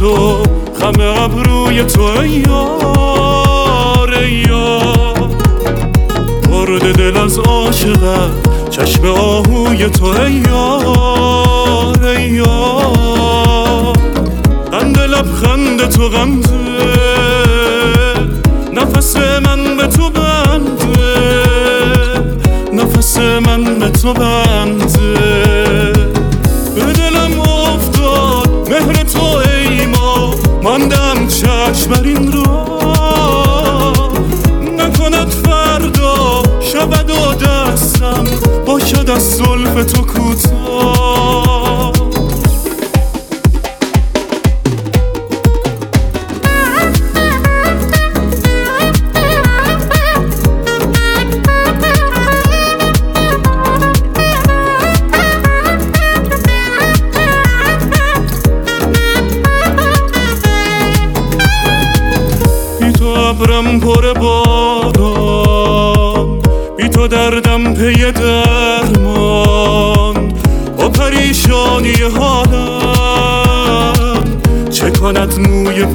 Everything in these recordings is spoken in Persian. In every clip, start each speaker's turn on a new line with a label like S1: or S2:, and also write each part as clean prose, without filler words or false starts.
S1: تو، خم ابروی تو ای یار ای یار. مرد دل از عاشقت چشم آهوی تو ای یار ای یار. قند لبخند تو غمزه، نفس من به تو بنده، نفس من به تو بنده. به دلم افتاد مهر تو ای ما، ماندم چشم بر این راه. نکند فردا شود و دستم باشد از زلف تو کوتاه. ابرم پر باران، بی تو دردم پی درمان. با پریشانی حالم چه کند موی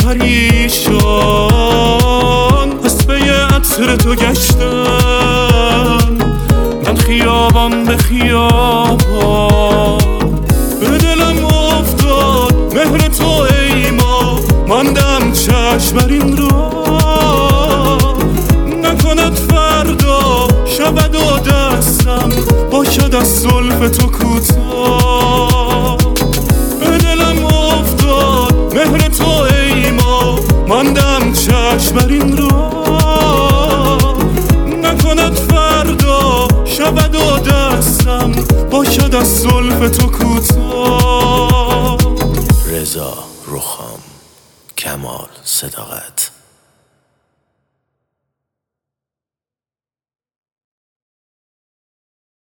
S1: پریشان. از پی عطر تو گشتم من خیابان به خیابان. به دلم افتاد مهر تو ای ما، ماندم چشم بر این راه. نکند فردا شود و دستم باشد از زلف تو کوتاه. به دلم افتاد مهر تو ای ما، ماندم چشم بر این راه. نکند فردا شود و دستم باشد از زلف تو کوتاه.
S2: رضا رخام، کمال صداقت.